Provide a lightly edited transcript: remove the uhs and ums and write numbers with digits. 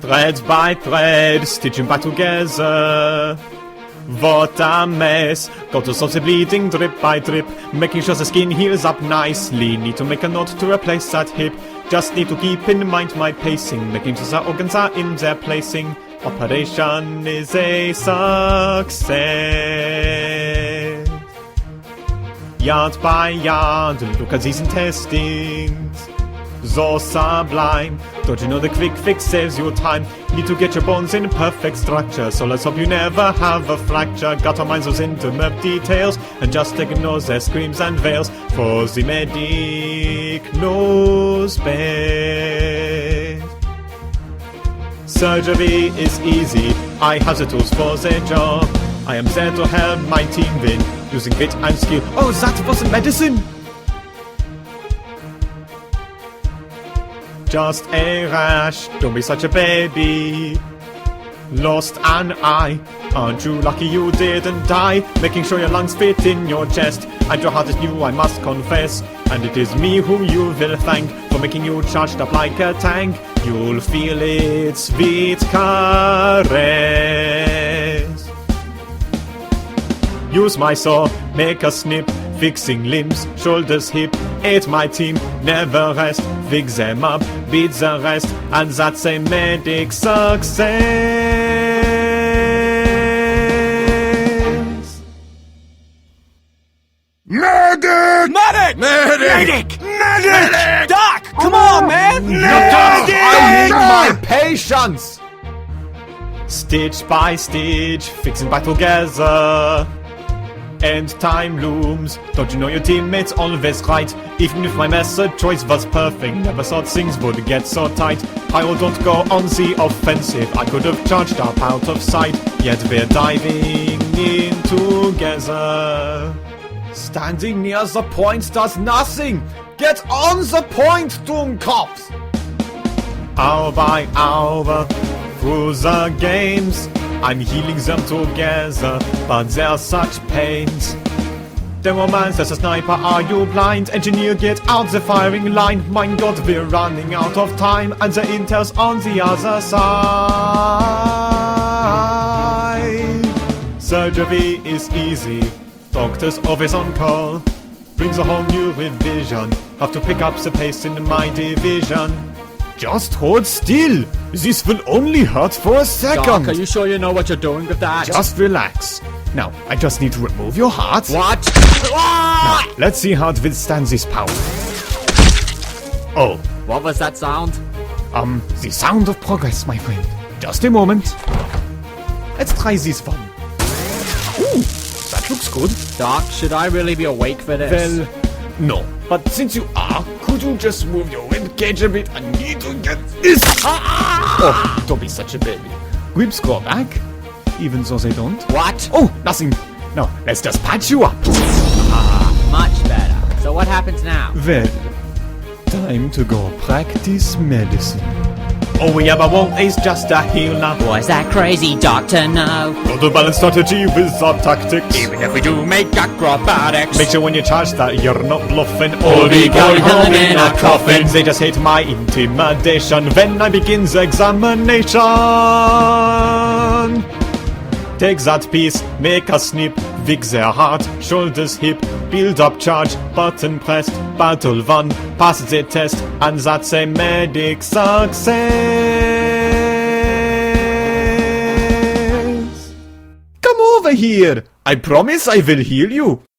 Thread by thread, stitching back together. What a mess. Got to stop the bleeding drip by drip, making sure the skin heals up nicely. Need to make a note to replace that hip. Just need to keep in mind my pacing, making sure the organs are in their placing. Operation is a success. Yard by yard, look at these intestines. So sublime. Don't you know the quick fix saves you time? Need to get your bones in perfect structure, so let's hope you never have a fracture. Gotta mind those intimate details and just ignore their screams and veils, for the medic knows best. Surgery is easy, I have the tools for the job. I am there to help my team win, using wit and skill. Oh, that wasn't medicine! Just a rash, don't be such a baby. Lost an eye, aren't you lucky you didn't die? Making sure your lungs fit in your chest, and your heart is new, I must confess. And it is me whom you will thank for making you charged up like a tank. You'll feel its sweet caress. Use my saw, make a snip, fixing limbs, shoulders, hip. Aid my team, never rest. Fix them up, beat the rest, and that's a medic success. Medic! Medic! Medic! Medic! Doc! Come on, man! I need my patience! Stitch by stitch, fixing back together. End time looms. Don't you know your teammates always right? Even if my method choice was perfect, never thought things would get so tight. Pyro, don't go on the offensive. I could have charged up out of sight, yet we're diving in together. Standing near the point does nothing. Get on the point, Doomcops! Hour by hour, through the games, I'm healing them together, but they're such pains. Demo man says a sniper, are you blind? Engineer, get out the firing line. My god, we're running out of time, and the intel's on the other side. Surgery is easy, doctors always on call. Brings a whole new revision, have to pick up the pace in my division. Just hold still. This will only hurt for a second. Doc, are you sure you know what you're doing with that? Just relax. Now, I just need to remove your heart. What? Now, let's see how it withstands this power. Oh, What was that sound? the sound of progress, my friend. Just a moment. Let's try this one. Ooh, that looks good. Doc, should I really be awake for this? Well, no. But since you are, could you just move your ribcage a bit? I need to get this. Oh, don't be such a baby. Ribs grow back, even though they don't. What? Oh, nothing. No, let's just patch you up. Much better. So what happens now? Well, time to go practice medicine. Oh yeah, but won't is just a heal now. Was that crazy, Doctor? No. Got to balance strategy with our tactics. Even if we do make acrobatics. Make sure when you charge that you're not bluffing. Or be going home in a coffin. They just hate my intimidation when I begin the examination. Take that piece, make a snip, fix their heart, shoulders, hip, build up charge, button pressed, battle won, pass the test, and that's a medic success. Come over here, I promise I will heal you.